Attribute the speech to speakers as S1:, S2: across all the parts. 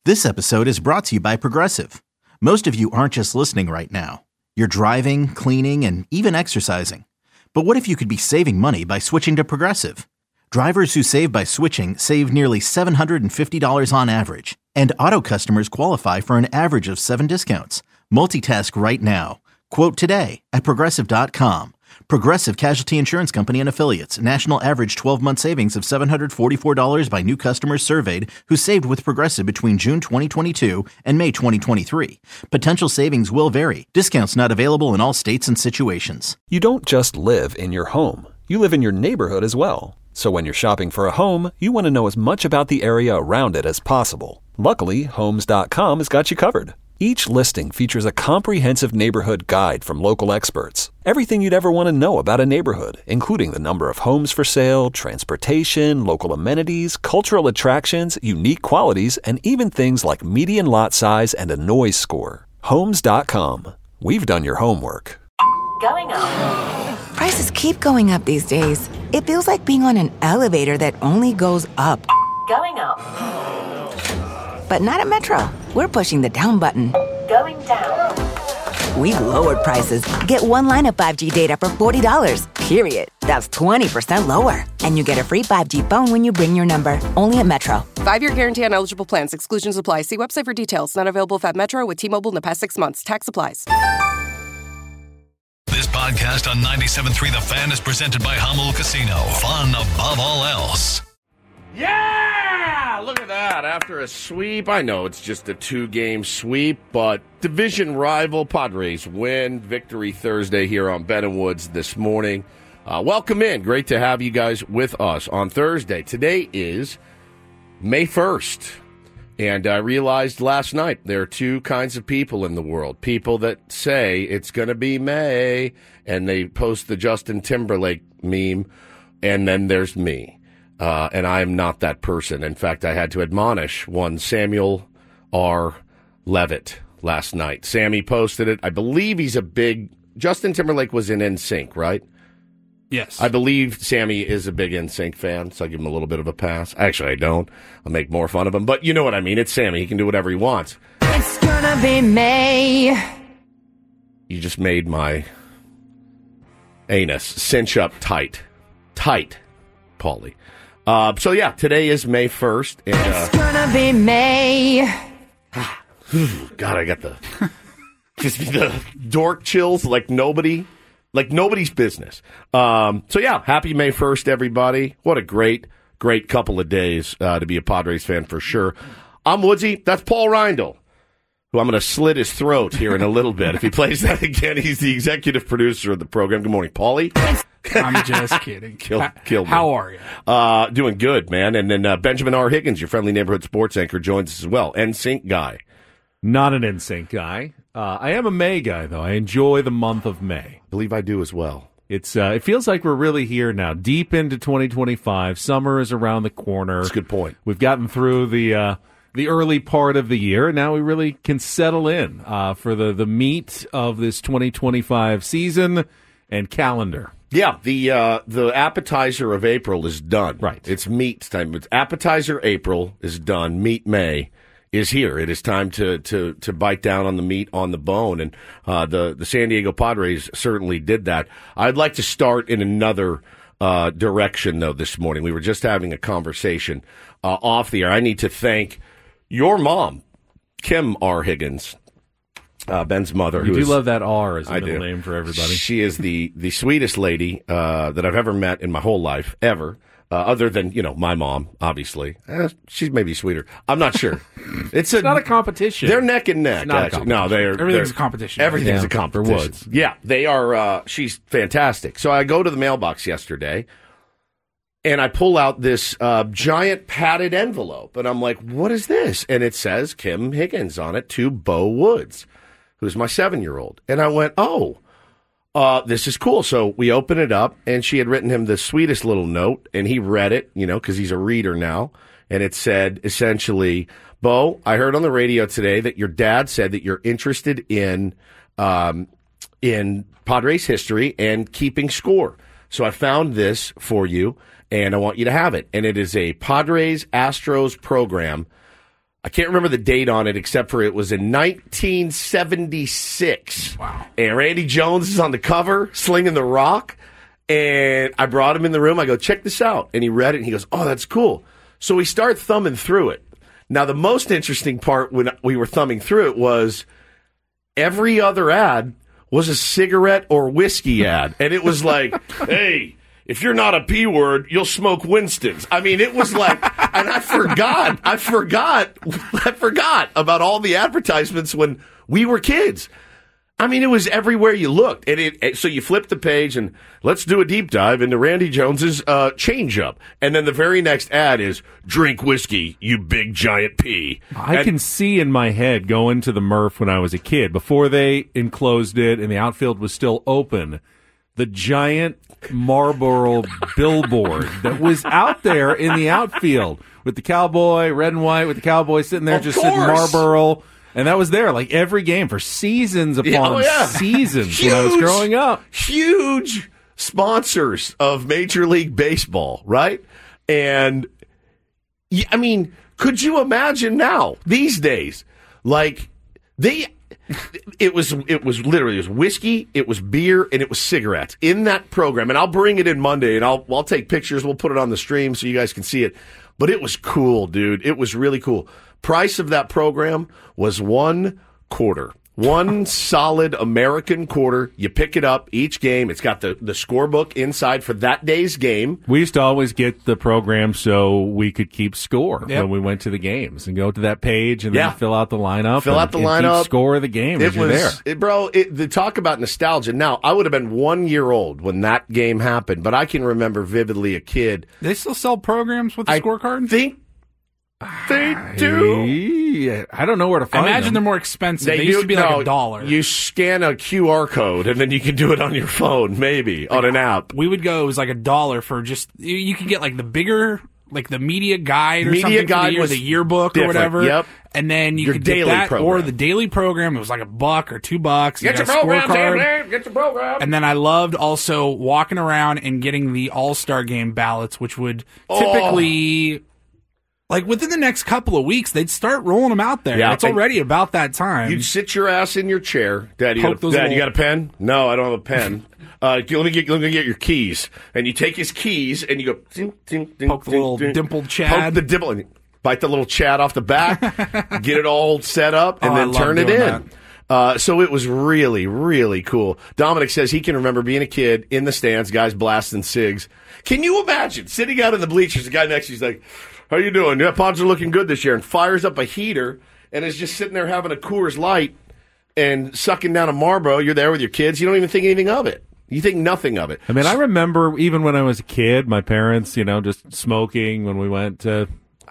S1: This episode is brought to you by Progressive. Most of you aren't just listening right now. You're driving, cleaning, and even exercising. But what if you could be saving money by switching to Progressive? Drivers who save by switching save nearly $750 on average. And auto customers qualify for an average of 7 discounts. Multitask right now. Quote today at Progressive.com. Progressive Casualty Insurance Company and Affiliates. National average 12-month savings of $744 by new customers surveyed who saved with Progressive between June 2022 and May 2023. Potential savings will vary. Discounts not available in all states and situations.
S2: You don't just live in your home. You live in your neighborhood as well. So when you're shopping for a home, you want to know as much about the area around it as possible. Luckily, Homes.com has got you covered. Each listing features a comprehensive neighborhood guide from local experts. Everything you'd ever want to know about a neighborhood, including the number of homes for sale, transportation, local amenities, cultural attractions, unique qualities, and even things like median lot size and a noise score. Homes.com. We've done your homework.
S3: Going up.
S4: Prices keep going up these days. It feels like being on an elevator that only goes up.
S3: Going up.
S4: But not at Metro. We're pushing the down button.
S3: Going down.
S4: We've lowered prices. Get one line of 5G data for $40, period. That's 20% lower. And you get a free 5G phone when you bring your number. Only at Metro.
S5: 5-year guarantee on eligible plans. Exclusions apply. See website for details. Not available at Metro with T-Mobile in the past 6 months. Tax applies.
S6: This podcast on 97.3 The Fan is presented by Hummel Casino. Fun above all else.
S7: Yeah! Look at that. After a sweep, I know it's just a 2-game sweep, but division rival Padres win. Victory Thursday here on Ben & Woods this morning. Welcome in. Great to have you guys with us on Thursday. Today is May 1st. And I realized last night there are two kinds of people in the world. People that say it's going to be May, and they post the Justin Timberlake meme, and then there's me. And I am not that person. In fact, I had to admonish one Samuel R. Levitt last night. Sammy posted it. I believe he's a big... Justin Timberlake was in NSYNC, right?
S8: Yes.
S7: I believe Sammy is a big NSYNC fan, so I give him a little bit of a pass. Actually, I don't. I'll make more fun of him. But you know what I mean. It's Sammy. He can do whatever he wants.
S4: It's gonna be May.
S7: You just made my anus cinch up tight. Tight, Paulie. So, yeah, today is May 1st. And,
S4: It's gonna be May.
S7: God, I got the dork chills like nobody's business. So, yeah, happy May 1st, everybody. What a great couple of days to be a Padres fan for sure. I'm Woodsy. That's Paul Reindl, who I'm going to slit his throat here in a little bit. If he plays that again, he's the executive producer of the program. Good morning, Paulie.
S8: I'm just kidding.
S7: Killed me.
S8: How are you?
S7: Doing good, man. And then Benjamin R. Higgins, your friendly neighborhood sports anchor, joins us as well. NSYNC guy.
S9: Not an NSYNC guy. I am a May guy, though. I enjoy the month of May.
S7: I believe I do as well.
S9: It's it feels like we're really here now, deep into 2025. Summer is around the corner.
S7: That's a good point.
S9: We've gotten through the early part of the year, and now we really can settle in for the meat of this 2025 season and calendar.
S7: Yeah, the appetizer of April is done.
S9: Right.
S7: It's meat time. It's appetizer April is done. Meat May is here. It is time to bite down on the meat on the bone, and the San Diego Padres certainly did that. I'd like to start in another direction, though, this morning. We were just having a conversation off the air. I need to thank your mom, Kim R. Higgins, Ben's mother.
S9: You do love that R as a
S7: middle
S9: name for everybody.
S7: She is the sweetest lady that I've ever met in my whole life, ever. Other than, my mom, obviously. She's maybe sweeter. I'm not sure. It's
S9: not a competition.
S7: They're neck and neck. No,
S8: everything's a competition.
S7: Everything's a competition.
S9: For Woods.
S7: Yeah, they are. She's fantastic. So I go to the mailbox yesterday, and I pull out this giant padded envelope, and I'm like, what is this? And it says Kim Higgins on it to Bo Woods, who's my 7-year-old. And I went, oh. This is cool. So we open it up, and she had written him the sweetest little note, and he read it, because he's a reader now. And it said, essentially, Bo, I heard on the radio today that your dad said that you're interested in Padres history and keeping score. So I found this for you, and I want you to have it. And it is a Padres Astros program I can't remember the date on it, except for it was in 1976.
S8: Wow.
S7: And Randy Jones is on the cover, slinging the rock. And I brought him in the room. I go, check this out. And he read it, and he goes, oh, that's cool. So we start thumbing through it. Now, the most interesting part when we were thumbing through it was every other ad was a cigarette or whiskey ad. And it was like, hey, if you're not a P word, you'll smoke Winston's. I mean, it was like, and I forgot about all the advertisements when we were kids. I mean, it was everywhere you looked. And so you flip the page and let's do a deep dive into Randy Jones's change-up. And then the very next ad is, drink whiskey, you big giant P.
S9: I can see in my head going to the Murph when I was a kid, before they enclosed it and the outfield was still open, the giant Marlboro billboard that was out there in the outfield with the cowboy, red and white, with the cowboy sitting there just sitting Marlboro. And that was there like every game for seasons upon seasons when I was growing up.
S7: Huge sponsors of Major League Baseball, right? And, I mean, could you imagine now, these days, like, it was literally, it was whiskey, it was beer, and it was cigarettes in that program. And I'll bring it in Monday, and I'll take pictures. We'll put it on the stream so you guys can see it. But it was cool, dude. It was really cool. Price of that program was $1.25. One solid American quarter. You pick it up each game. It's got the scorebook inside for that day's game.
S9: We used to always get the program so we could keep score when we went to the games and go to that page and then fill out the lineup.
S7: Fill out the lineup.
S9: Keep score of the game as you're there.
S7: The talk about nostalgia. Now, I would have been 1 year old when that game happened, but I can remember vividly a kid.
S8: They still sell programs with the scorecard?
S7: They do.
S9: Yeah, I don't know where to find them.
S8: I imagine they're more expensive. They used to be like $1.
S7: You scan a QR code, and then you can do it on your phone, maybe, on an app.
S8: We would go, it was like $1 for just, you could get like the bigger, like the media guide or something for the year, the yearbook or whatever.
S7: Yep.
S8: And then you could get that, or the daily program. It was like $1 or $2.
S7: Get your program, Tim. Get your program.
S8: And then I loved also walking around and getting the All-Star Game ballots, which would typically... Like, within the next couple of weeks, they'd start rolling them out there. Yeah, it's already about that time.
S7: You'd sit your ass in your chair. Dad, you got a pen? No, I don't have a pen. Let me get your keys. And you take his keys, and you go... Ding, ding, ding,
S8: poke the little dimpled Chad.
S7: Poke the dimple, and bite the little Chad off the back, get it all set up, and then turn it in. So it was really, really cool. Dominic says he can remember being a kid in the stands, guys blasting cigs. Can you imagine sitting out in the bleachers, the guy next to you's like... How you doing? Yeah, Pods are looking good this year. And fires up a heater and is just sitting there having a Coors Light and sucking down a Marlboro. You're there with your kids. You don't even think anything of it. You think nothing of it.
S9: I mean, I remember even when I was a kid, my parents, just smoking when we went to,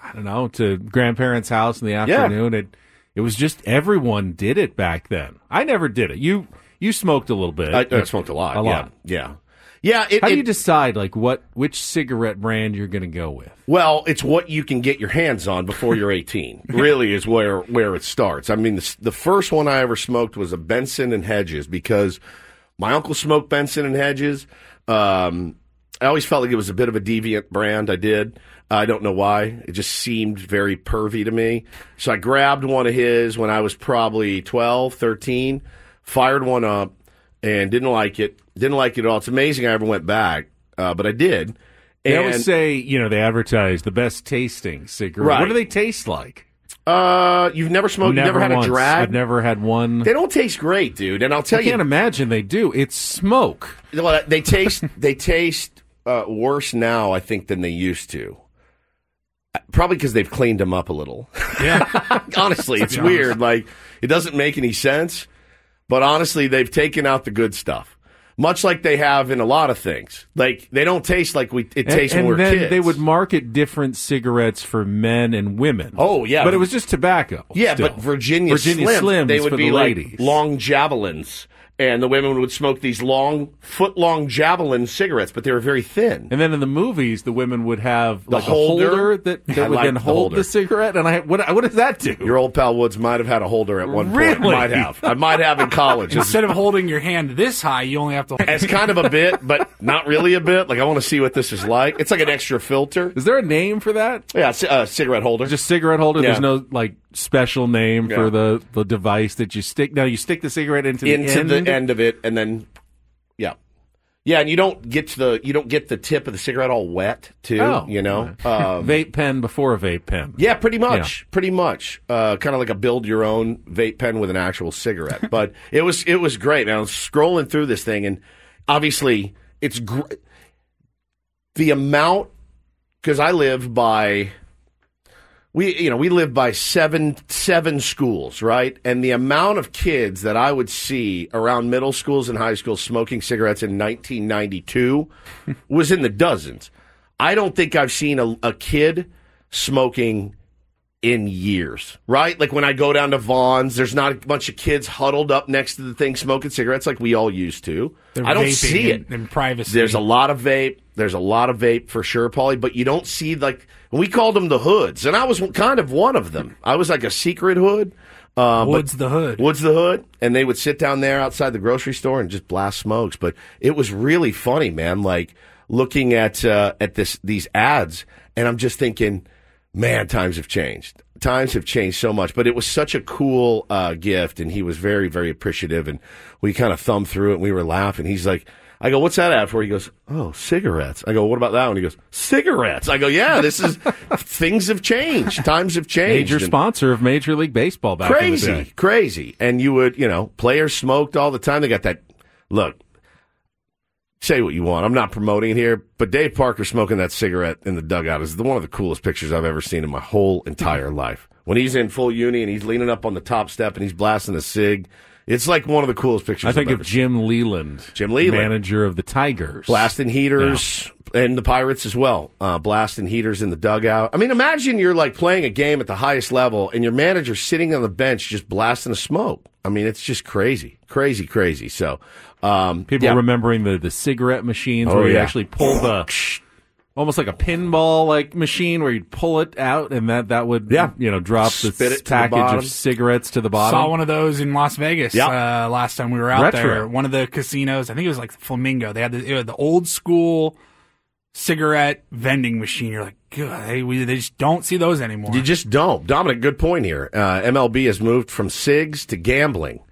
S9: to grandparents' house in the afternoon. Yeah. It was just everyone did it back then. I never did it. You smoked a little bit.
S7: I smoked a lot.
S9: A lot.
S7: Yeah.
S9: How do you decide which cigarette brand you're going to go with?
S7: Well, it's what you can get your hands on before you're 18. Really is where it starts. I mean, the first one I ever smoked was a Benson and Hedges because my uncle smoked Benson and Hedges. I always felt like it was a bit of a deviant brand. I did. I don't know why. It just seemed very pervy to me. So I grabbed one of his when I was probably 12, 13, fired one up, and didn't like it. Didn't like it at all. It's amazing I ever went back, but I did.
S9: They always say, they advertise the best tasting cigarette.
S7: Right.
S9: What do they taste like?
S7: You've never smoked? You've never had a drag?
S9: I've never had one.
S7: They don't taste great, dude. And I'll tell you.
S9: I can't imagine they do. It's smoke.
S7: Well, they taste worse now, I think, than they used to. Probably because they've cleaned them up a little.
S8: Yeah.
S7: Honestly, it's weird. Like, it doesn't make any sense. But honestly, they've taken out the good stuff. Much like they have in a lot of things. Like, they don't taste like it tastes when we're kids.
S9: And then they would market different cigarettes for men and women.
S7: Oh, yeah.
S9: But it was just tobacco.
S7: Yeah,
S9: still.
S7: but Virginia Slims, they would be
S9: ladies.
S7: like long javelins. And the women would smoke these foot-long Javelin cigarettes, but they were very thin.
S9: And then in the movies, the women would have like a holder that would then hold the cigarette. And what does that do?
S7: Your old pal Woods might have had a holder at one point. Might have. I might have in college.
S8: Instead of holding your hand this high, you only have to...
S7: It's kind of a bit, but not really a bit. Like, I want to see what this is like. It's like an extra filter.
S9: Is there a name for that?
S7: Yeah, cigarette holder.
S9: Just cigarette holder?
S7: Yeah.
S9: There's no, like, special name for the device that you stick... Now, you stick the cigarette into the
S7: end of it, and then... Yeah, and you don't get the tip of the cigarette all wet too.
S9: Oh,
S7: vape
S9: pen before a vape pen.
S7: Yeah, pretty much. Kind of like a build your own vape pen with an actual cigarette. But it was great, man. I was scrolling through this thing, and obviously it's the amount, because I live by. We live by seven schools, right? And the amount of kids that I would see around middle schools and high schools smoking cigarettes in 1992 was in the dozens. I don't think I've seen a kid smoking in years, right? Like when I go down to Vaughn's, there's not a bunch of kids huddled up next to the thing smoking cigarettes like we all used to. I don't see it.
S8: In privacy.
S7: There's a lot of vape. There's a lot of vape for sure, Paulie, but you don't see we called them the hoods, and I was kind of one of them. I was like a secret hood.
S8: Woods the Hood. And they would sit down there outside the grocery store and just blast smokes. But it was really funny, man, like looking at these ads, and I'm just thinking, man, times have changed. Times have changed so much. But it was such a cool gift, and he was very, very appreciative, and we kind of thumbed through it, and we were laughing. He's like, I go, what's that ad for? He goes, oh, cigarettes. I go, what about that one? He goes, cigarettes. I go, yeah, things have changed. Times have changed.
S9: Major sponsor of Major League Baseball back in the day.
S7: Crazy. And you would, players smoked all the time. They got that, look, say what you want. I'm not promoting it here, but Dave Parker smoking that cigarette in the dugout is one of the coolest pictures I've ever seen in my whole entire life. When he's in full uni and he's leaning up on the top step and he's blasting a cig, it's like one of the coolest pictures
S9: I think of Jim Leland, manager of the Tigers.
S7: Blasting heaters, and the Pirates as well, blasting heaters in the dugout. I mean, imagine you're like playing a game at the highest level, and your manager's sitting on the bench just blasting a smoke. I mean, it's just crazy. So,
S9: people remembering the cigarette machines where you actually pull the... Almost like a pinball machine where you'd pull it out and that would drop the package of cigarettes to the bottom.
S8: Saw one of those in Las Vegas last time we were out there. One of the casinos, I think it was like Flamingo. They had the old school cigarette vending machine. You're like, God, they just don't see those anymore.
S7: You just don't. Dominic, good point here. MLB has moved from cigs to gambling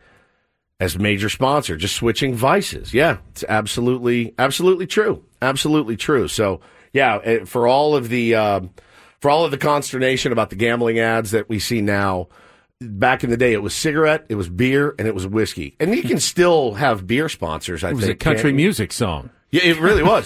S7: as major sponsor, just switching vices. Yeah, it's absolutely true. Absolutely true. So. Yeah, for all of the consternation about the gambling ads that we see now, back in the day it was cigarette, it was beer, and it was whiskey. And you can still have beer sponsors, I think.
S9: It was a country music song.
S7: Yeah, it really was.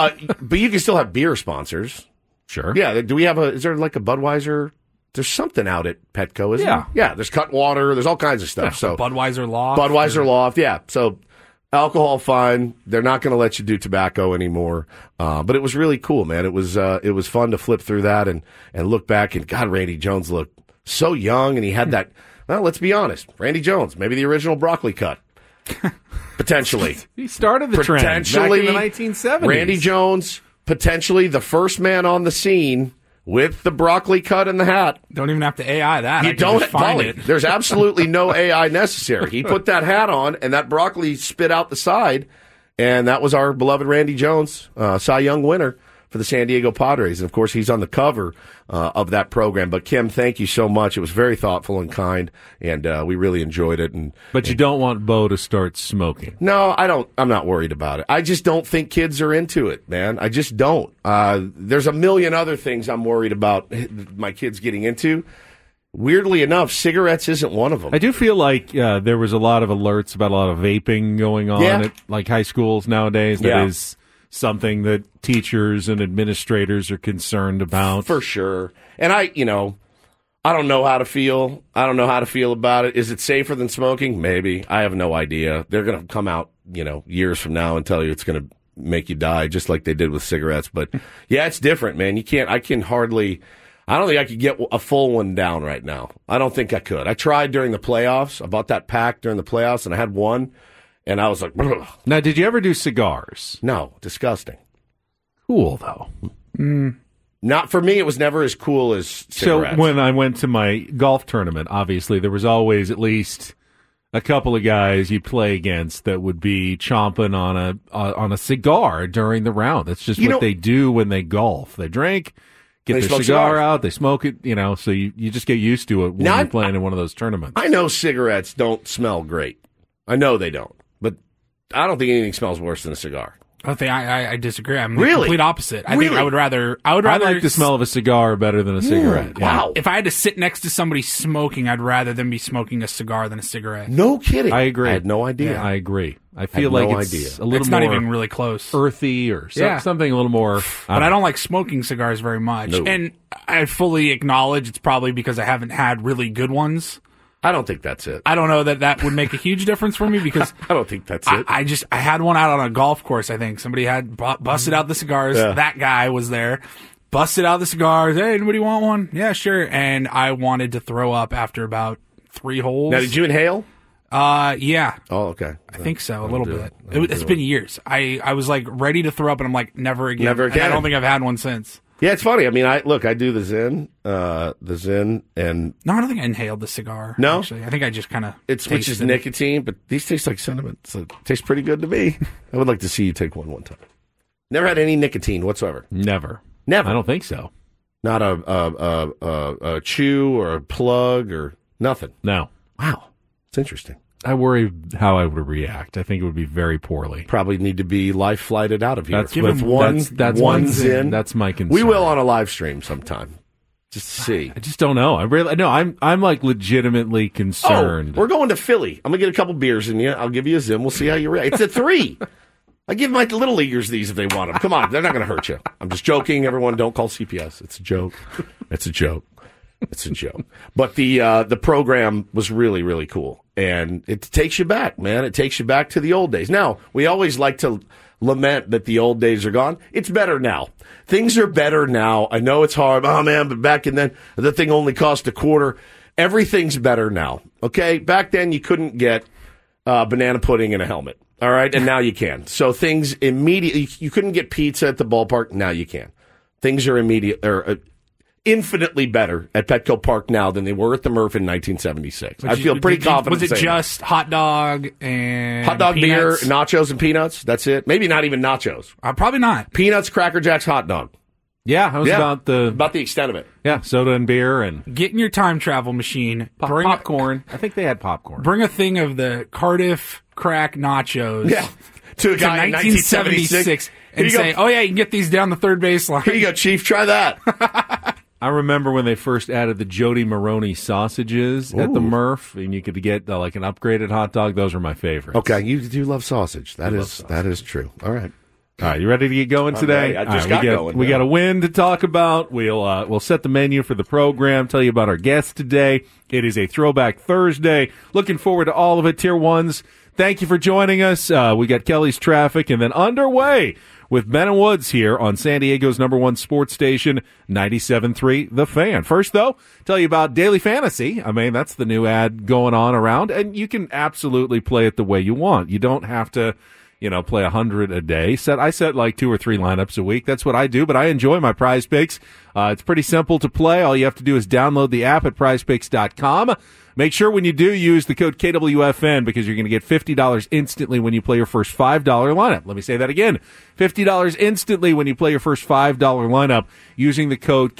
S7: But you can still have beer sponsors.
S9: Sure.
S7: Yeah, do we have is there like a Budweiser? There's something out at Petco, isn't there? Yeah, there's Cutwater, there's all kinds of stuff. So
S8: Budweiser Loft.
S7: Yeah. So alcohol, fine. They're not going to let you do tobacco anymore. But it was really cool, man. It was fun to flip through that and look back. And God, Randy Jones looked so young, and he had that. Well, let's be honest. Randy Jones, maybe the original broccoli cut, potentially.
S9: He started the trend back in the 1970s.
S7: Randy Jones, potentially the first man on the scene with the broccoli cut and the hat.
S8: Don't even have to AI that.
S7: You don't find it. There's absolutely no AI necessary. He put that hat on, and that broccoli spit out the side, and that was our beloved Randy Jones, Cy Young winner for the San Diego Padres. And, of course, he's on the cover of that program. But, Kim, thank you so much. It was very thoughtful and kind, and we really enjoyed it.
S9: But you don't want Bo to start smoking.
S7: No, I don't. I'm not worried about it. I just don't think kids are into it, man. I just don't. There's a million other things I'm worried about my kids getting into. Weirdly enough, cigarettes isn't one of them.
S9: I do feel like there was a lot of alerts about a lot of vaping going on at high schools nowadays. That is something that teachers and administrators are concerned about.
S7: For sure. And I don't know how to feel. I don't know how to feel about it. Is it safer than smoking? Maybe. I have no idea. They're going to come out, years from now and tell you it's going to make you die, just like they did with cigarettes. But yeah, it's different, man. I don't think I could get a full one down right now. I don't think I could. I tried during the playoffs. I bought that pack during the playoffs, and I had one. And I was like, ugh.
S9: Now, did you ever do cigars?
S7: No, disgusting.
S9: Cool, though.
S7: Not for me. It was never as cool as cigarettes.
S9: So when I went to my golf tournament, obviously, there was always at least a couple of guys you play against that would be chomping on a cigar during the round. That's just what they do when they golf. They drink, get their cigar
S7: cigars
S9: out, they smoke it, so you just get used to it when you're playing in one of those tournaments.
S7: I know cigarettes don't smell great. I know they don't. But I don't think anything smells worse than a cigar.
S8: I disagree. I'm the
S7: Really?
S8: complete opposite. I think I would rather. I
S9: like the smell of a cigar better than a cigarette.
S7: Wow.
S8: If I had to sit next to somebody smoking, I'd rather them be smoking a cigar than a cigarette.
S7: No kidding.
S9: I agree.
S7: I had no idea.
S9: Yeah, I agree. I feel like it's a little
S8: it's
S9: more
S8: not even really close.
S9: earthy or something a little more.
S8: But I don't like smoking cigars very much.
S7: No.
S8: And I fully acknowledge it's probably because I haven't had really good ones.
S7: I don't think that's it.
S8: I don't know that would make a huge difference for me because
S7: I don't think that's it.
S8: I had one out on a golf course. I think somebody had busted out the cigars.
S7: Yeah.
S8: That guy was there, busted out the cigars. Hey, anybody want one? Yeah, sure. And I wanted to throw up after about 3 holes.
S7: Now, did you inhale?
S8: Yeah.
S7: Oh, okay.
S8: I think so, a little bit. It's been years. I was like ready to throw up, and I'm like, never again.
S7: Never again.
S8: And I don't think I've had one since.
S7: Yeah, it's funny. I mean, I do the Zyn, and
S8: No, I don't think I inhaled the cigar.
S7: No?
S8: Actually. I think I just kind of
S7: which is nicotine, but these taste like cinnamon. So it tastes pretty good to me. I would like to see you take one time. Never had any nicotine whatsoever.
S9: Never.
S7: I
S9: don't think so.
S7: Not a chew or a plug or nothing.
S9: No.
S7: Wow, it's interesting.
S9: I worry how I would react. I think it would be very poorly.
S7: Probably need to be life flighted out of here.
S9: That's one Zyn. That's my concern.
S7: We will on a live stream sometime. Just to see.
S9: I just don't know. I'm like legitimately concerned.
S7: Oh, we're going to Philly. I'm gonna get a couple beers in you. I'll give you a Zyn. We'll see how you react. It's at 3. I give my little leaguers these if they want them. Come on, they're not going to hurt you. I'm just joking. Everyone, don't call CPS. It's a joke. It's a joke. It's a joke. But the program was really, really cool. And it takes you back, man. It takes you back to the old days. Now, we always like to lament that the old days are gone. It's better now. Things are better now. I know it's hard. Oh, man, but back in then, the thing only cost $0.25. Everything's better now. Okay? Back then, you couldn't get banana pudding in a helmet. All right? And now you can. So things immediately, you couldn't get pizza at the ballpark. Now you can. Things are infinitely better at Petco Park now than they were at the Murph in 1976. I feel pretty confident.
S8: Was it just hot dog and
S7: beer,
S8: peanuts?
S7: nachos, and peanuts? That's it? Maybe not even nachos.
S8: Probably not.
S7: Peanuts, Cracker Jacks, hot dog.
S9: Yeah, that was about
S7: the extent of it.
S9: Yeah, soda and beer and
S8: get in your time travel machine.
S9: Bring popcorn. I think they had popcorn.
S8: Bring a thing of the Cardiff crack nachos.
S7: Yeah. To a guy in 1976
S8: and say, "Oh yeah, you can get these down the third baseline."
S7: Here you go, Chief. Try that.
S9: I remember when they first added the Jody Maroney sausages at the Murph, and you could get like an upgraded hot dog. Those were my favorites.
S7: Okay, you do love sausage. That is true. All right.
S9: All right, you ready to get going today?
S7: I just got going.
S9: We got a win to talk about. We'll set the menu for the program, tell you about our guest today. It is a Throwback Thursday. Looking forward to all of it. Tier 1s, thank you for joining us. We got Kelly's Traffic, and then underway with Ben and Woods here on San Diego's #1 sports station, 97.3 The Fan. First, though, tell you about Daily Fantasy. I mean, that's the new ad going on around, and you can absolutely play it the way you want. You don't have to play 100 a day. I set like 2 or 3 lineups a week. That's what I do, but I enjoy my Prize Picks. It's pretty simple to play. All you have to do is download the app at prizepicks.com. Make sure when you do use the code KWFN because you're going to get $50 instantly when you play your first $5 lineup. Let me say that again. $50 instantly when you play your first $5 lineup using the code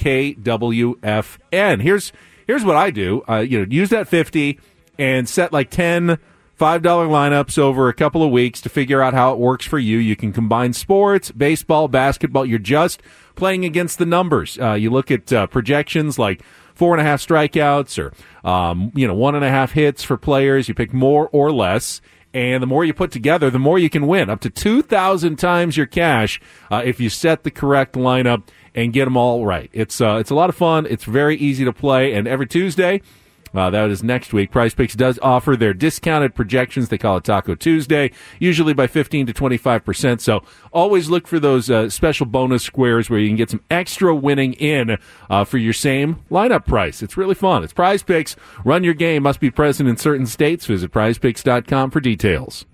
S9: KWFN. Here's what I do. Use that 50 and set like 10 $5 lineups over a couple of weeks to figure out how it works for you. You can combine sports, baseball, basketball. You're just playing against the numbers. You look at projections like 4.5 strikeouts or 1.5 hits for players. You pick more or less, and the more you put together, the more you can win. Up to 2,000 times your cash if you set the correct lineup and get them all right. It's a lot of fun. It's very easy to play, and every Tuesday. That is next week. Prize Picks does offer their discounted projections. They call it Taco Tuesday, usually by 15 to 25%. So always look for those special bonus squares where you can get some extra winning in for your same lineup price. It's really fun. It's Prize Picks. Run your game. Must be present in certain states. Visit prizepicks.com for details.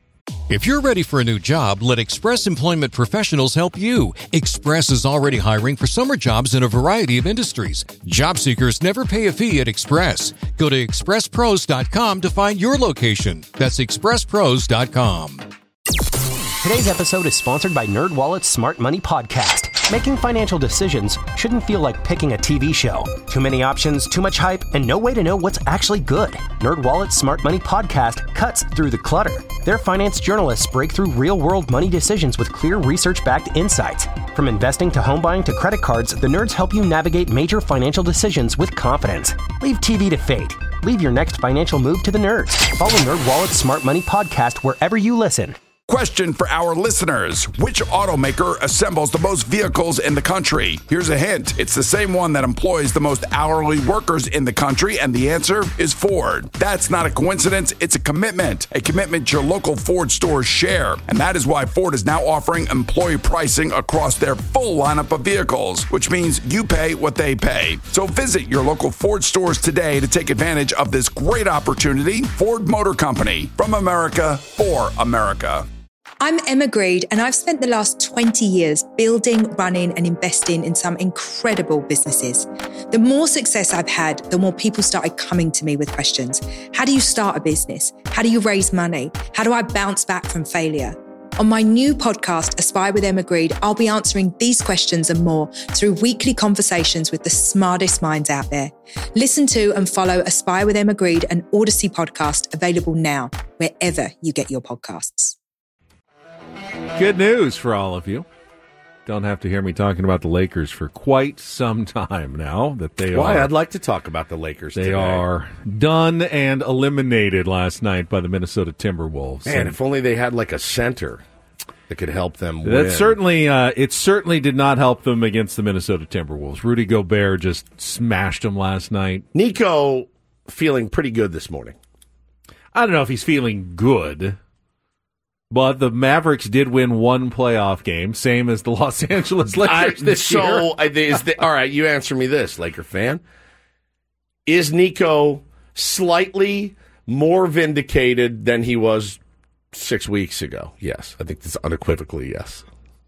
S10: If you're ready for a new job, let Express Employment Professionals help you. Express is already hiring for summer jobs in a variety of industries. Job seekers never pay a fee at Express. Go to expresspros.com to find your location. That's expresspros.com.
S11: Today's episode is sponsored by NerdWallet's Smart Money Podcast. Making financial decisions shouldn't feel like picking a TV show. Too many options, too much hype, and no way to know what's actually good. NerdWallet's Smart Money Podcast cuts through the clutter. Their finance journalists break through real-world money decisions with clear research-backed insights. From investing to home buying to credit cards, the nerds help you navigate major financial decisions with confidence. Leave TV to fate. Leave your next financial move to the nerds. Follow NerdWallet's Smart Money Podcast wherever you listen.
S12: Question for our listeners. Which automaker assembles the most vehicles in the country? Here's a hint. It's the same one that employs the most hourly workers in the country, and the answer is Ford. That's not a coincidence. It's a commitment your local Ford stores share. And that is why Ford is now offering employee pricing across their full lineup of vehicles, which means you pay what they pay. So visit your local Ford stores today to take advantage of this great opportunity. Ford Motor Company, from America for America.
S13: I'm Emma Greed, and I've spent the last 20 years building, running, and investing in some incredible businesses. The more success I've had, the more people started coming to me with questions. How do you start a business? How do you raise money? How do I bounce back from failure? On my new podcast, Aspire with Emma Greed, I'll be answering these questions and more through weekly conversations with the smartest minds out there. Listen to and follow Aspire with Emma Greed, an Odyssey podcast, available now, wherever you get your podcasts.
S9: Good news for all of you. Don't have to hear me talking about the Lakers for quite some time now.
S7: Why? I'd like to talk about the Lakers today.
S9: They are done and eliminated last night by the Minnesota Timberwolves.
S7: Man, if only they had like a center that could help them win.
S9: That certainly, it certainly did not help them against the Minnesota Timberwolves. Rudy Gobert just smashed them last night.
S7: Nico feeling pretty good this morning.
S9: I don't know if he's feeling good. But the Mavericks did win one playoff game, same as the Los Angeles Lakers this year.
S7: All right, you answer me this, Laker fan. Is Nico slightly more vindicated than he was 6 weeks ago? Yes. I think that's unequivocally yes.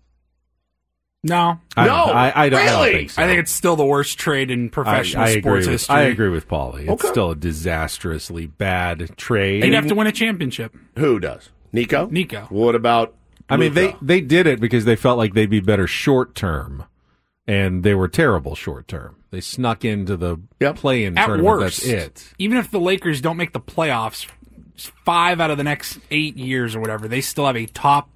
S8: No.
S9: I don't think so.
S8: I think it's still the worst trade in professional sports history.
S9: I agree with Paulie. It's still a disastrously bad trade.
S8: They'd have to win a championship.
S7: Who does? Nico? What about Luka?
S9: I mean, they did it because they felt like they'd be better short term, and they were terrible short term. They snuck into the play-in tournament.
S8: Worst,
S9: that's it.
S8: Even if the Lakers don't make the playoffs 5 out of the next 8 years or whatever, they still have a top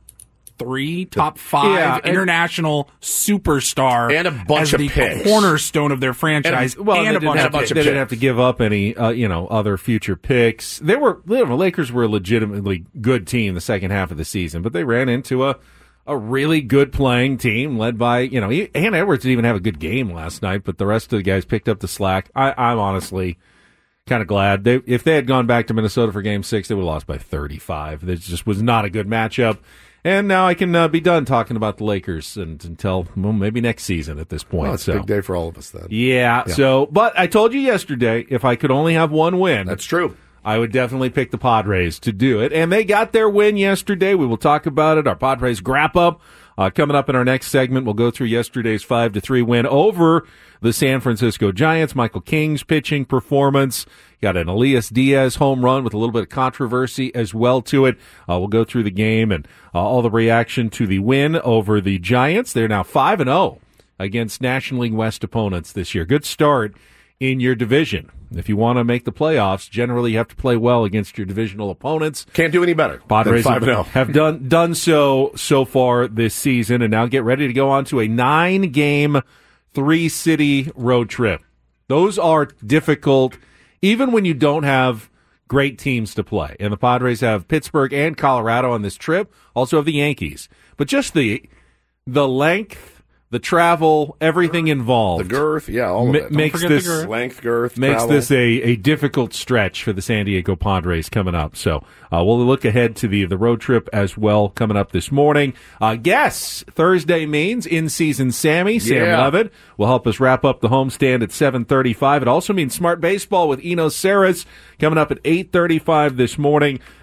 S8: 5 international superstar
S7: and a bunch
S8: as
S7: of picks,
S8: the cornerstone of their franchise, and a bunch of picks.
S9: They didn't have to give up any, other future picks. The Lakers were a legitimately good team the second half of the season, but they ran into a really good playing team led by, Ant Edwards didn't even have a good game last night, but the rest of the guys picked up the slack. I'm honestly kind of glad. If they had gone back to Minnesota for Game 6, they would have lost by 35. This just was not a good matchup. And now I can be done talking about the Lakers until maybe next season at this point.
S7: Well, it's a big day for all of us then.
S9: Yeah. But I told you yesterday, if I could only have one win.
S7: That's true.
S9: I would definitely pick the Padres to do it. And they got their win yesterday. We will talk about it. Our Padres grab up. Coming up in our next segment, we'll go through yesterday's 5-3 win over the San Francisco Giants. Michael King's pitching performance. Got an Elias Diaz home run with a little bit of controversy as well to it. We'll go through the game and all the reaction to the win over the Giants. They're now 5-0 against National League West opponents this year. Good start in your division. If you want to make the playoffs, generally you have to play well against your divisional opponents.
S7: Can't do any better.
S9: Padres have done so far this season, and now get ready to go on to a 9-game, 3-city road trip. Those are difficult, even when you don't have great teams to play. And the Padres have Pittsburgh and Colorado on this trip, also have the Yankees. But just the length, the travel, everything involved.
S7: The girth, all of it.
S9: Makes this
S7: length, girth,
S9: makes
S7: travel.
S9: this a difficult stretch for the San Diego Padres coming up. So we'll look ahead to the road trip as well coming up this morning. Guess Thursday means in-season Sammy, Sam Levitt, will help us wrap up the homestand at 7:35. It also means Smart Baseball with Enos Saris coming up at 8:35 this morning.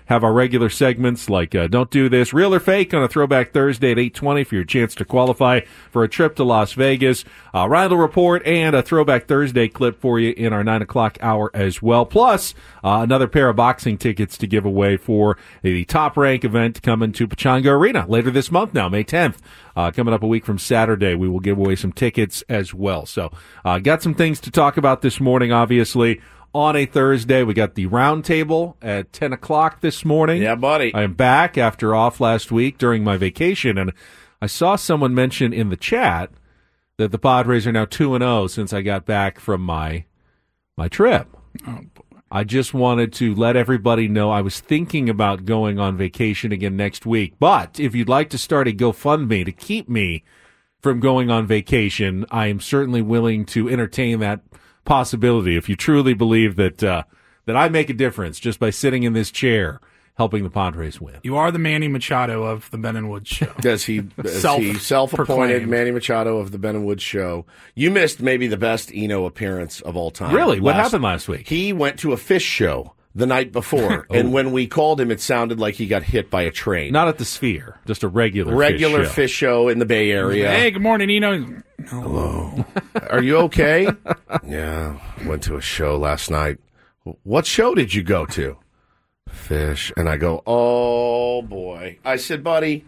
S9: have our regular segments like Don't Do This, Real or Fake on a Throwback Thursday at 8:20 for your chance to qualify for a trip to Las Vegas, Randall Report, and a Throwback Thursday clip for you in our 9 o'clock hour as well. Plus, another pair of boxing tickets to give away for the Top Rank event coming to Pechanga Arena later this month now, May 10th. Coming up a week from Saturday, we will give away some tickets as well. So, got some things to talk about this morning, obviously. On a Thursday, we got the roundtable at 10 o'clock this morning.
S7: Yeah, buddy.
S9: I am back after off last week during my vacation, and I saw someone mention in the chat that the Padres are now 2-0 since I got back from my trip. Oh, boy. I just wanted to let everybody know I was thinking about going on vacation again next week. But if you'd like to start a GoFundMe to keep me from going on vacation, I am certainly willing to entertain that possibility. If you truly believe that I make a difference just by sitting in this chair helping the Padres win.
S8: You are the Manny Machado of the Ben and Woods show.
S7: He self-appointed Manny Machado of the Ben and Woods show. You missed maybe the best Eno appearance of all time.
S9: Really? What happened last week?
S7: He went to a Fish show the night before, and when we called him, it sounded like he got hit by a train.
S9: Not at the Sphere, just a regular
S7: fish show in the Bay Area.
S8: Hey, good morning, Eno.
S7: Hello. Are you okay? Yeah, went to a show last night. What show did you go to? Fish. And I go, oh, boy. I said, buddy,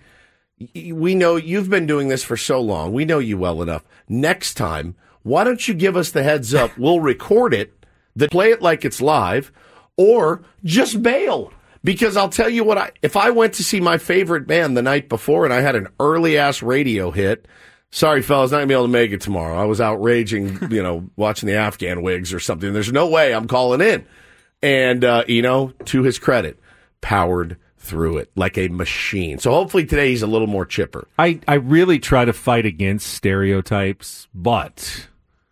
S7: we know you've been doing this for so long. We know you well enough. Next time, why don't you give us the heads up? We'll record it, play it like it's live, or just bail. Because I'll tell you what, if I went to see my favorite band the night before and I had an early-ass radio hit, sorry, fellas, not going to be able to make it tomorrow. I was out raging, watching the Afghan Wigs or something. There's no way I'm calling in. And, to his credit, powered through it like a machine. So hopefully today he's a little more chipper.
S9: I really try to fight against stereotypes, but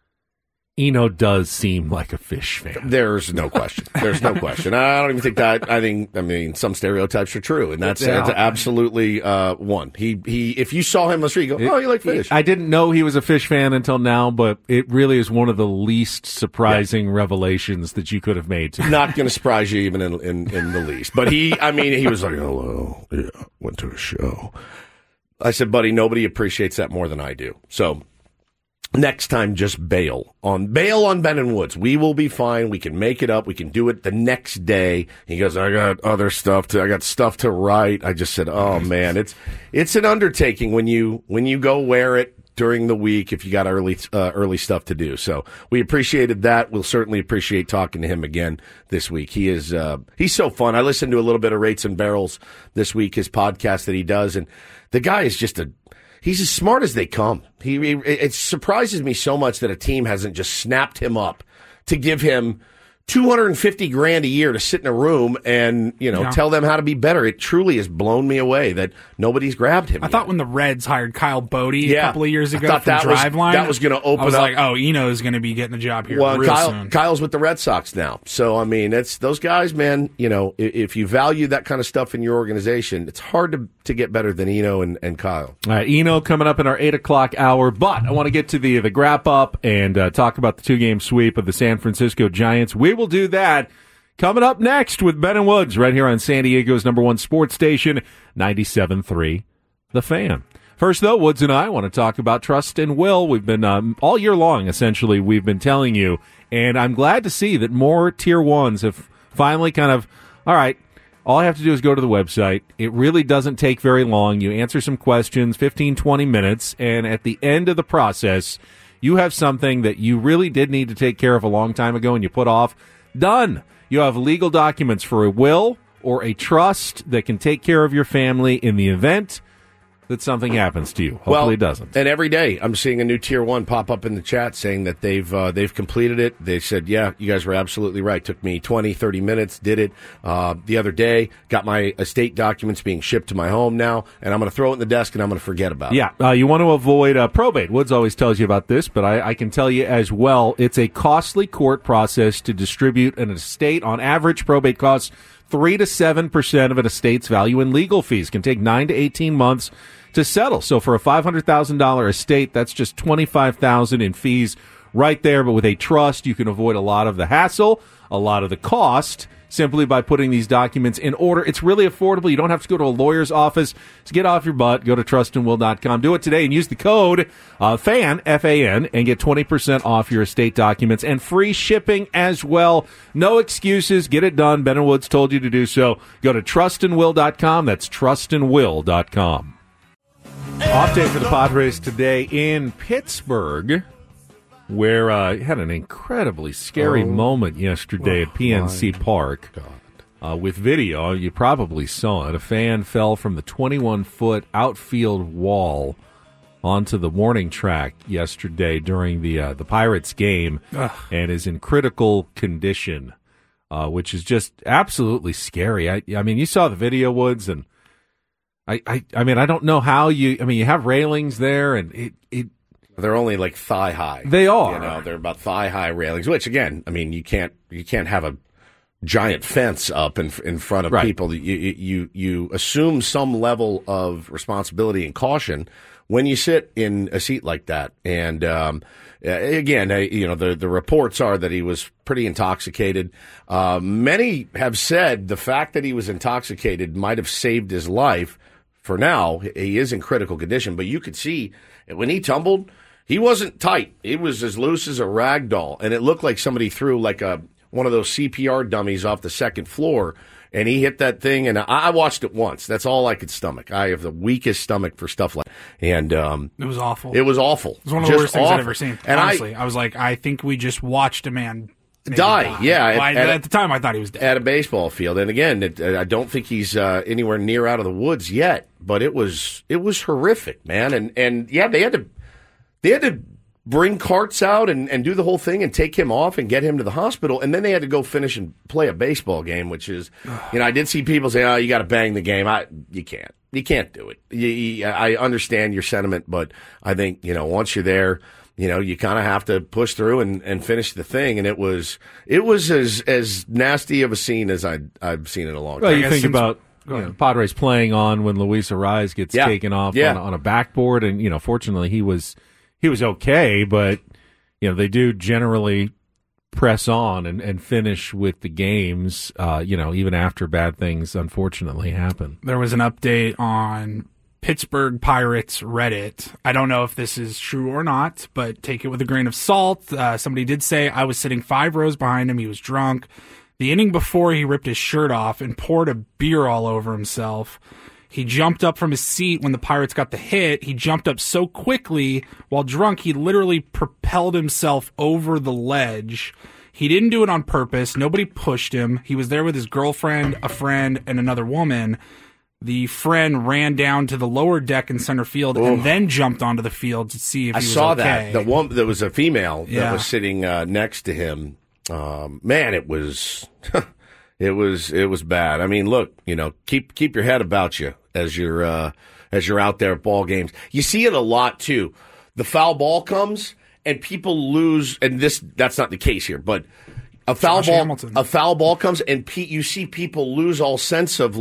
S9: Eno does seem like a Fish fan.
S7: There's no question. There's no question. I don't even think that. I mean, some stereotypes are true, and that's absolutely one. He, if you saw him on the street, you go, oh, you like Fish.
S9: I didn't know he was a Fish fan until now, but it really is one of the least surprising revelations that you could have made to me.
S7: Not going to surprise you even in the least. But he was like, hello, yeah, went to a show. I said, buddy, nobody appreciates that more than I do. So next time, just bail on Ben and Woods. We will be fine. We can make it up. We can do it the next day. He goes, I got stuff to write. I just said, oh man, it's an undertaking when you go wear it during the week if you got early stuff to do. So we appreciated that. We'll certainly appreciate talking to him again this week. He's so fun. I listened to a little bit of Rates and Barrels this week, his podcast that he does, and the guy is just he's as smart as they come. It surprises me so much that a team hasn't just snapped him up to give him $250,000 a year to sit in a room and, tell them how to be better. It truly has blown me away that nobody's grabbed him.
S8: I thought when the Reds hired Kyle Bodie a couple of years ago from Driveline,
S7: that was going to open up.
S8: I was like, oh, Eno is going to be getting the job here real soon.
S7: Kyle's with the Red Sox now. So, I mean, it's those guys, man, if you value that kind of stuff in your organization, it's hard to get better than Eno and Kyle.
S9: All right, Eno coming up in our 8 o'clock hour, but I want to get to the wrap up and talk about the 2-game sweep of the San Francisco Giants. We will do that coming up next with Ben and Woods right here on San Diego's #1 sports station, 97.3 The Fan. First, though, Woods and I want to talk about trust and will. We've been all year long, essentially, we've been telling you, and I'm glad to see that more Tier 1s have finally kind of, all right, all I have to do is go to the website. It really doesn't take very long. You answer some questions, 15, 20 minutes, and at the end of the process, you have something that you really did need to take care of a long time ago and you put off. Done. You have legal documents for a will or a trust that can take care of your family in the event that something happens to you. Hopefully it doesn't.
S7: And every day I'm seeing a new Tier 1 pop up in the chat saying that they've completed it. They said, yeah, you guys were absolutely right. Took me 20, 30 minutes, did it. The other day, got my estate documents being shipped to my home now, and I'm going to throw it in the desk and I'm going to forget about it.
S9: Yeah, you want to avoid probate. Woods always tells you about this, but I can tell you as well, it's a costly court process to distribute an estate. On average, probate costs 3 to 7% of an estate's value, and legal fees can take 9 to 18 months to settle. So for a $500,000 estate, that's just $25,000 in fees right there. But with a trust, you can avoid a lot of the hassle. a lot of the cost simply by putting these documents in order. It's really affordable. You don't have to go to a lawyer's office. So get off your butt. Go to trustandwill.com. Do it today and use the code FAN, F-A-N, and get 20% off your estate documents and free shipping as well. No excuses. Get it done. Ben & Woods told you to do so. Go to trustandwill.com. That's trustandwill.com. Off day for the Padres today in Pittsburgh, where he had an incredibly scary moment yesterday at PNC Park. With video, you probably saw it. A fan fell from the 21-foot outfield wall onto the warning track yesterday during the Pirates game and is in critical condition, which is just absolutely scary. I mean, you saw the video, Woods, and I mean, I don't know how you have railings there, and
S7: they're only like thigh high.
S9: They are.
S7: You know, they're about thigh high railings, which again, I mean, you can't have a giant fence up in front of people. You assume some level of responsibility and caution when you sit in a seat like that. And again, the reports are that he was pretty intoxicated. Many have said the fact that he was intoxicated might have saved his life. For now, he is in critical condition, but you could see when he tumbled, he wasn't tight. It was as loose as a rag doll, and it looked like somebody threw like one of those CPR dummies off the second floor, and he hit that thing, and I watched it once. That's all I could stomach. I have the weakest stomach for stuff like that. And
S8: it was awful.
S7: It was awful.
S8: It was one of the worst things I've ever seen. And honestly, I was like, I think we just watched a man
S7: die. Yeah.
S8: At the time, I thought he was dead.
S7: At a baseball field. And again, I don't think he's anywhere near out of the woods yet, but it was horrific, man. And yeah, they had to bring carts out and do the whole thing and take him off and get him to the hospital. And then they had to go finish and play a baseball game, which is, I did see people say, oh, you got to bang the game. You can't. You can't do it. I understand your sentiment, but I think, once you're there, you kind of have to push through and finish the thing. And it was as nasty of a scene as I've seen in a long time.
S9: Well, you think about Padres playing on when Luis Arraez gets taken off on a backboard, and fortunately he was okay, but they do generally press on and finish with the games, even after bad things unfortunately happen.
S8: There was an update on Pittsburgh Pirates Reddit. I don't know if this is true or not, but take it with a grain of salt. Somebody did say, I was sitting 5 rows behind him. He was drunk. The inning before, he ripped his shirt off and poured a beer all over himself. He jumped up from his seat when the Pirates got the hit. He jumped up so quickly while drunk, he literally propelled himself over the ledge. He didn't do it on purpose. Nobody pushed him. He was there with his girlfriend, a friend, and another woman. The friend ran down to the lower deck in center field and then jumped onto the field to see if he was okay. I saw that.
S7: The one, there was a female that was sitting next to him. Man, it was it was bad. I mean, look, keep your head about you as you're out there at ball games. You see it a lot too. The foul ball comes and people lose, and that's not the case here, but a foul ball comes and you see people lose all sense of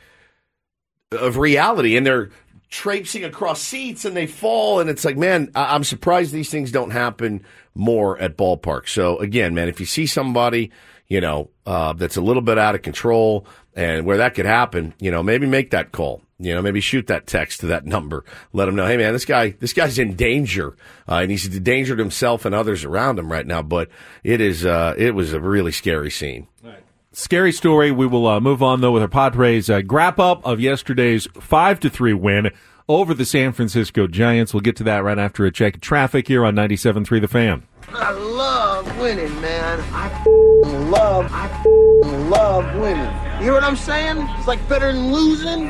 S7: of reality, and they're traipsing across seats and they fall, and it's like, man, I'm surprised these things don't happen more at ballparks. So again, man, if you see somebody, that's a little bit out of control and where that could happen, maybe make that call, maybe shoot that text to that number, let them know, hey man, this guy's in danger, and he's endangered himself and others around him right now. But it was a really scary scene.
S9: Scary story. We will move on, though, with our Padres wrap-up of yesterday's 5-3 win over the San Francisco Giants. We'll get to that right after a check of traffic here on 97.3 The Fan.
S14: I love winning, man. I love winning. You hear what I'm saying? It's like better than losing.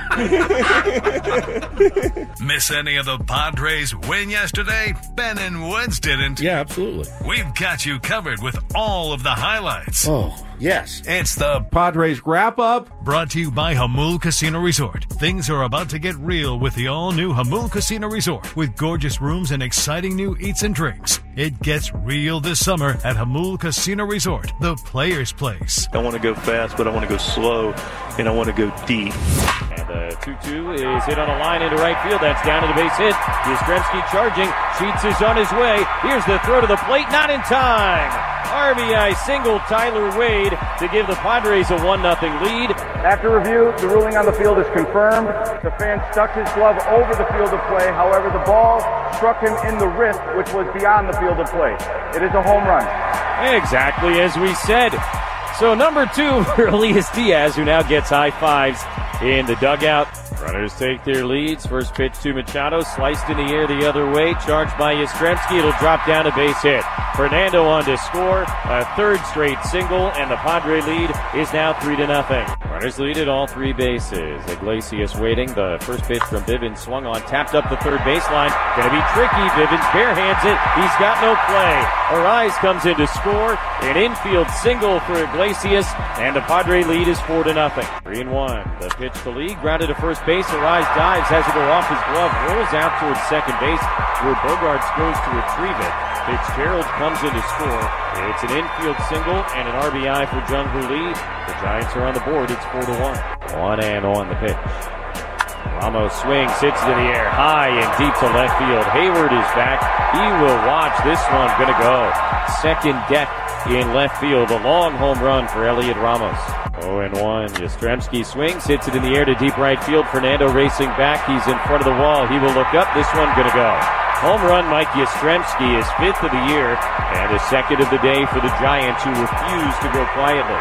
S6: Miss any of the Padres win yesterday? Ben and Woods didn't.
S7: Yeah, absolutely.
S6: We've got you covered with all of the highlights.
S7: Oh, yes.
S6: It's the
S9: Padres wrap-up.
S6: Brought to you by Jamul Casino Resort. Things are about to get real with the all-new Jamul Casino Resort, with gorgeous rooms and exciting new eats and drinks. It gets real this summer at Jamul Casino Resort, the player's place.
S15: I want to go fast, but I want to go slow, and I want to go deep.
S16: And the 2-2 is hit on a line into right field. That's down to the base hit. Yastrzemski charging. Sheets is on his way. Here's the throw to the plate. Not in time. RBI single Tyler Wade to give the Padres a 1-0 lead.
S17: After review, the ruling on the field is confirmed. The fan stuck his glove over the field of play. However, the ball struck him in the wrist, which was beyond the field of play. It is a home run.
S16: Exactly as we said. So number 2 for Elias Diaz, who now gets high fives in the dugout. Runners take their leads. First pitch to Machado, sliced in the air the other way, charged by Yastrzemski. It'll drop down a base hit. Fernando on to score, a third straight single, and the Padre lead is now 3-0. Runners lead at all 3 bases. Iglesias waiting. The first pitch from Bivens swung on, tapped up the third baseline. Gonna be tricky. Bivens barehands it. He's got no play. Arise comes in to score. An infield single for Iglesias, and the Padre lead is 4-0. 3-1. The pitch to Lee, grounded to first base. Arise dives, has it go off his glove, rolls out towards second base, where Bogaerts goes to retrieve it. Fitzgerald comes in to score. It's an infield single and an RBI for Jung-Hoo Lee. The Giants are on the board. It's 4-1. 1-0 the pitch. Ramos swings, hits it in the air, high and deep to left field. Hayward is back. He will watch this one. Gonna go second deck in left field. A long home run for Elliot Ramos. 0-1. Yastrzemski swings, hits it in the air to deep right field. Fernando racing back. He's in front of the wall. He will look up. This one gonna go. Home run, Mike Yastrzemski, is 5th of the year and a 2nd of the day for the Giants, who refuse to go quietly.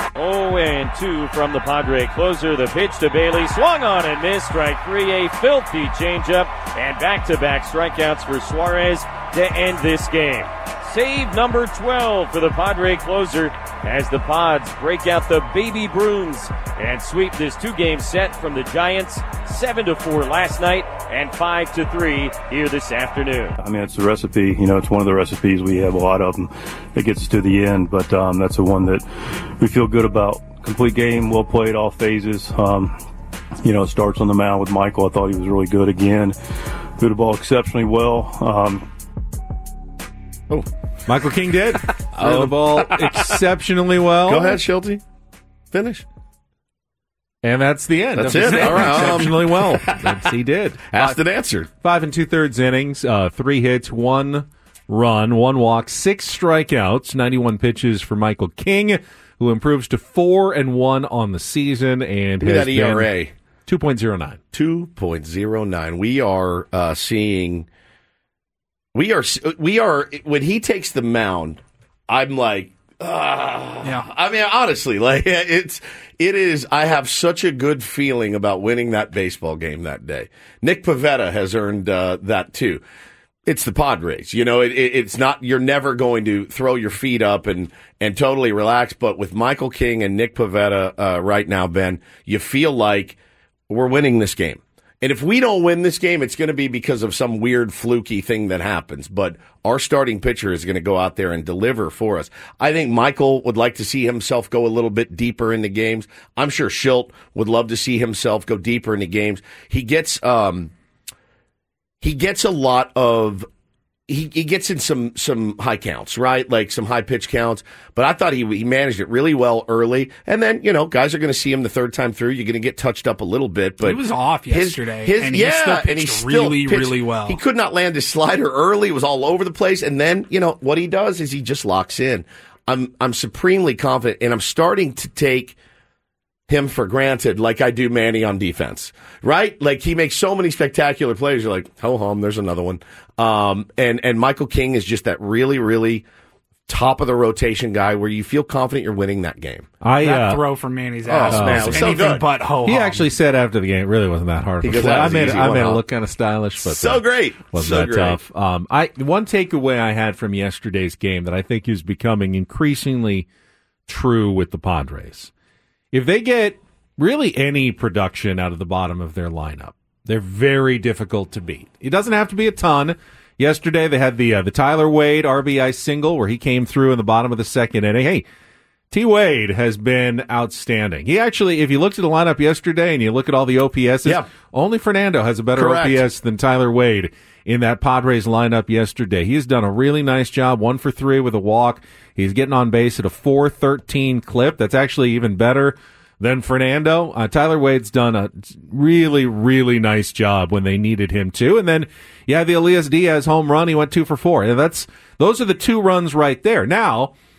S16: 0-2 from the Padre closer. The pitch to Bailey, swung on and missed. Strike 3, a filthy changeup, and back-to-back strikeouts for Suarez to end this game. Save number 12 for the Padre closer as the Pods break out the baby brooms and sweep this 2-game set from the Giants. 7-4 last night and 5-3 here this afternoon.
S15: I mean, it's a recipe. You know, it's one of the recipes. We have a lot of them that gets us to the end, but that's the one that we feel good about. Complete game, well played, all phases. You know, it starts on the mound with Michael. I thought he was really good again. Threw the ball exceptionally well.
S9: Michael King did. Threw the ball exceptionally well.
S7: Go ahead, Schulte. Finish.
S9: And that's the end.
S7: That's it. All right.
S9: Exceptionally well. That's he did.
S7: Asked and answered.
S9: 5 2/3 innings, 3 hits, 1 run, 1 walk, 6 strikeouts, 91 pitches for Michael King, who improves to 4-1 on the season and
S7: Look at
S9: has
S7: that ERA.
S9: 2.09.
S7: 2.09. We are seeing. We are. When he takes the mound, I'm like, yeah. I mean, honestly, like it is. I have such a good feeling about winning that baseball game that day. Nick Pivetta has earned that too. It's the Padres. You know, it's not. You're never going to throw your feet up and totally relax. But with Michael King and Nick Pivetta right now, Ben, you feel like we're winning this game. And if we don't win this game, it's going to be because of some weird fluky thing that happens. But our starting pitcher is going to go out there and deliver for us. I think Michael would like to see himself go a little bit deeper into games. I'm sure Schilt would love to see himself go deeper into games. He gets a lot of. He gets in some high counts, right? Like some high pitch counts. But I thought he managed it really well early. And then, you know, guys are going to see him the third time through. You're going to get touched up a little bit. But
S8: he was off yesterday. And he still pitched really well.
S7: He could not land his slider early. It was all over the place. And then, you know, what he does is he just locks in. I'm supremely confident, and I'm starting to take him for granted like I do Manny on defense, right? Like he makes so many spectacular plays. You're like, ho hum, there's another one. And Michael King is just that really, really top of the rotation guy where you feel confident you're winning that game.
S8: That throw from Manny's ass
S7: man, was so good.
S8: But ho-hum.
S9: He actually said after the game it really wasn't that hard. I made it look kind of stylish, but
S7: so great.
S9: Wasn't that tough. One takeaway I had from yesterday's game that I think is becoming increasingly true with the Padres. If they get really any production out of the bottom of their lineup, they're very difficult to beat. It doesn't have to be a ton. Yesterday they had the Tyler Wade RBI single where he came through in the bottom of the second inning. Hey, T. Wade has been outstanding. He actually, if you looked at the lineup yesterday and you look at all the OPSs, only Fernando has a better OPS than Tyler Wade in that Padres lineup yesterday. He's done a really nice job, 1 for 3 with a walk. He's getting on base at a 4.13 clip. That's actually even better than Fernando. Tyler Wade's done a really, really nice job when they needed him to. And then, the Elias Diaz home run, he went 2 for 4. And those are the 2 runs right there. Now,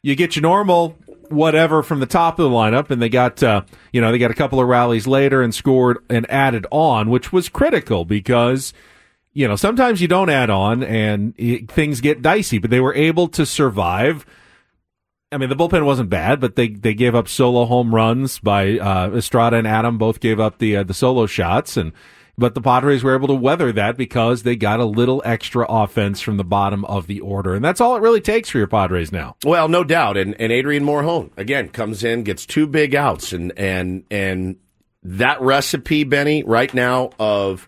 S9: you get your normal whatever from the top of the lineup, and they got they got a couple of rallies later and scored and added on, which was critical because sometimes you don't add on and things get dicey, but they were able to survive. I mean, the bullpen wasn't bad, but they gave up solo home runs by Estrada and Adam both gave up the solo shots, but the Padres were able to weather that because they got a little extra offense from the bottom of the order, and that's all it really takes for your Padres now.
S7: Well, no doubt, and Adrian Morejon again comes in, gets 2 big outs, and that recipe, Benny, right now of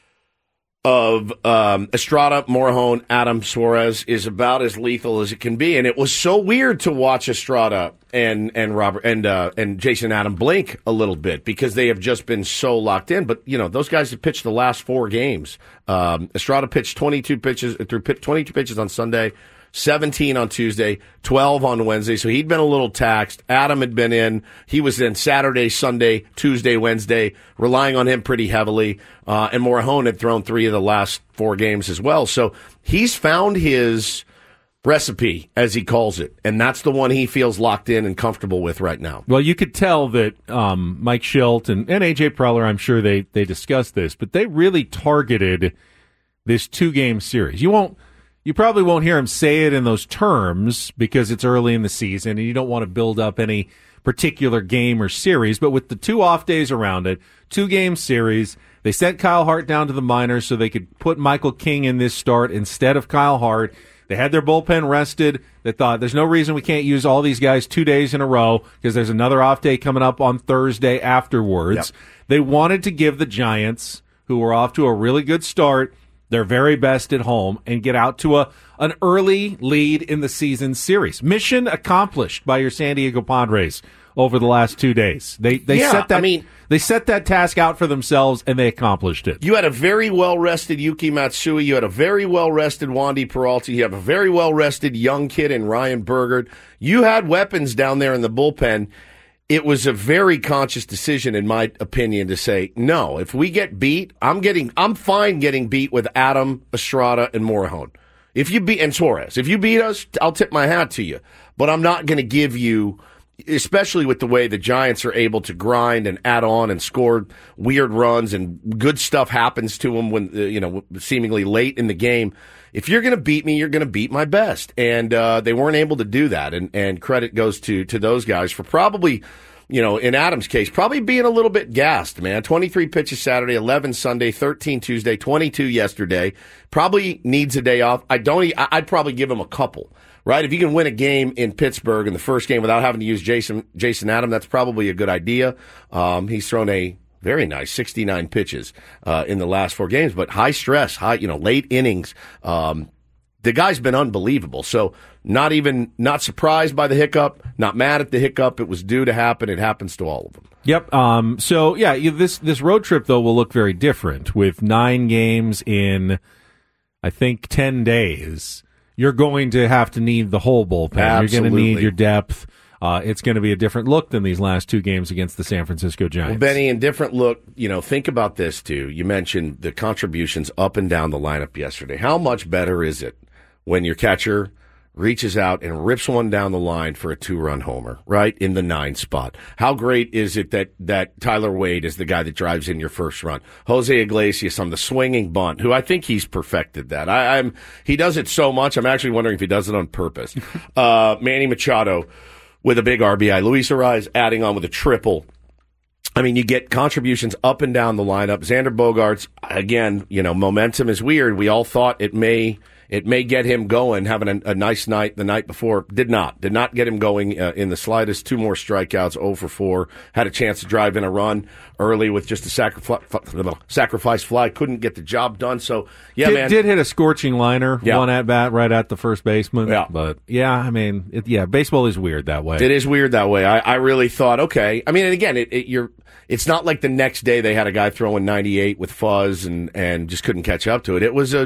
S7: Estrada, Morejon, Adam, Suarez is about as lethal as it can be, and it was so weird to watch Estrada and Robert and Jason Adam blink a little bit because they have just been so locked in. But those guys have pitched the last 4 games. Estrada pitched 22 pitches on Sunday, 17 on Tuesday, 12 on Wednesday, so he'd been a little taxed. Adam had been in. He was in Saturday, Sunday, Tuesday, Wednesday, relying on him pretty heavily. And Morejon had thrown 3 of the last 4 games as well. So he's found his recipe, as he calls it, and that's the one he feels locked in and comfortable with right now.
S9: Well, you could tell that Mike Schilt and A.J. Preller, I'm sure they discussed this, but they really targeted this 2-game series. You probably won't hear him say it in those terms because it's early in the season and you don't want to build up any particular game or series. But with the 2 off days around it, 2-game series, they sent Kyle Hart down to the minors so they could put Michael King in this start instead of Kyle Hart. They had their bullpen rested. They thought there's no reason we can't use all these guys 2 days in a row because there's another off day coming up on Thursday afterwards. Yep. They wanted to give the Giants, who were off to a really good start, their very best at home and get out to an early lead in the season series. Mission accomplished by your San Diego Padres over the last 2 days. They set that task out for themselves and they accomplished it.
S7: You had a very well-rested Yuki Matsui. You had a very well-rested Wandy Peralta. You have a very well-rested young kid in Ryan Burgard. You had weapons down there in the bullpen. It was a very conscious decision, in my opinion, to say, no, if we get beat, I'm fine getting beat with Adam, Estrada, and Morejon. And Suarez. If you beat us, I'll tip my hat to you. But I'm not going to give you, especially with the way the Giants are able to grind and add on and score weird runs and good stuff happens to them when, seemingly late in the game. If you're going to beat me, you're going to beat my best. And they weren't able to do that. And credit goes to those guys for probably, in Adam's case, probably being a little bit gassed, man. 23 pitches Saturday, 11 Sunday, 13 Tuesday, 22 yesterday. Probably needs a day off. I'd probably give him a couple, right? If you can win a game in Pittsburgh in the first game without having to use Jason Adam, that's probably a good idea. He's thrown a very nice 69 pitches in the last 4 games, but high stress, late innings. The guy's been unbelievable. So not surprised by the hiccup, not mad at the hiccup. It was due to happen. It happens to all of them.
S9: Yep. This road trip though will look very different with 9 games in, I think, 10 days. You're going to have to need the whole bullpen.
S7: Absolutely.
S9: You're going to need your depth. It's going to be a different look than these last 2 games against the San Francisco Giants.
S7: Well, Benny, a different look, think about this too. You mentioned the contributions up and down the lineup yesterday. How much better is it when your catcher reaches out and rips one down the line for a 2-run homer, right, in the 9 spot? How great is it that Tyler Wade is the guy that drives in your first run? Jose Iglesias on the swinging bunt, who I think he's perfected that. He does it so much, I'm actually wondering if he does it on purpose. Manny Machado with a big RBI. Luis Arraez adding on with a triple. I mean, you get contributions up and down the lineup. Xander Bogaerts, again, momentum is weird. We all thought it may get him going, having a nice night the night before. Did not get him going in the slightest. 2 more strikeouts, 0 for 4. Had a chance to drive in a run early with just a sacrifice fly. Couldn't get the job done. So, man.
S9: Did hit a scorching liner, 1 at-bat right at the first baseman.
S7: Yeah.
S9: But, baseball is weird that way.
S7: It is weird that way. I really thought, okay. I mean, and again, it's not like the next day they had a guy throwing 98 with fuzz and just couldn't catch up to it. It was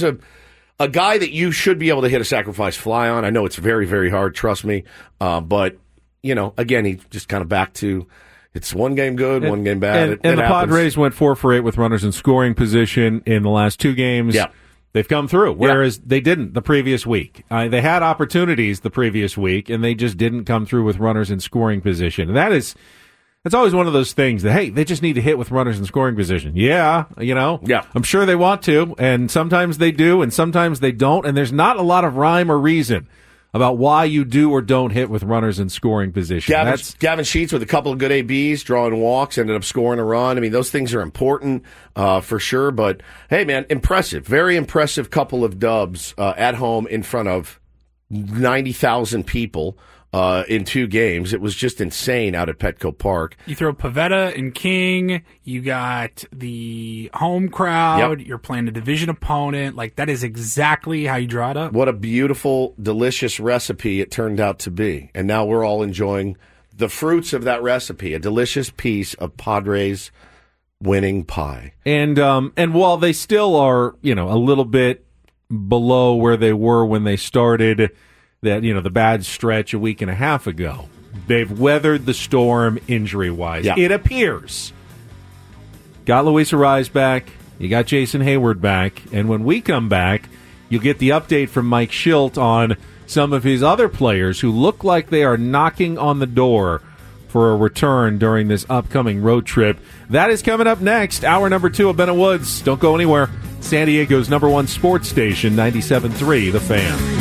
S7: a guy that you should be able to hit a sacrifice fly on. I know it's very, very hard, trust me. But, again, he's just kind of back to it's 1 game good, 1 game bad.
S9: And the Padres went 4 for 8 with runners in scoring position in the last 2 games.
S7: Yeah.
S9: They've come through, whereas they didn't the previous week. They had opportunities the previous week, and they just didn't come through with runners in scoring position. And that's always one of those things that, hey, they just need to hit with runners in scoring position. Yeah, I'm sure they want to, and sometimes they do, and sometimes they don't, and there's not a lot of rhyme or reason about why you do or don't hit with runners in scoring position.
S7: Gavin Sheets with a couple of good ABs, drawing walks, ended up scoring a run. I mean, those things are important for sure. But, hey, man, impressive. Very impressive couple of dubs at home in front of 90,000 people in 2 games. It was just insane out at Petco Park.
S8: You throw Pavetta and King, you got the home crowd, You're playing a division opponent. Like, that is exactly how you draw it up.
S7: What a beautiful, delicious recipe it turned out to be. And now we're all enjoying the fruits of that recipe, a delicious piece of Padres winning pie.
S9: And while they still are, a little bit below where they were when they started the bad stretch a week and a half ago, they've weathered the storm injury-wise.
S7: Yeah.
S9: It appears. Got Luis Arraez back. You got Jason Hayward back. And when we come back, you'll get the update from Mike Schilt on some of his other players who look like they are knocking on the door for a return during this upcoming road trip. That is coming up next. Hour number 2 of Bennett Woods. Don't go anywhere. San Diego's #1 sports station, 97.3 The Fan.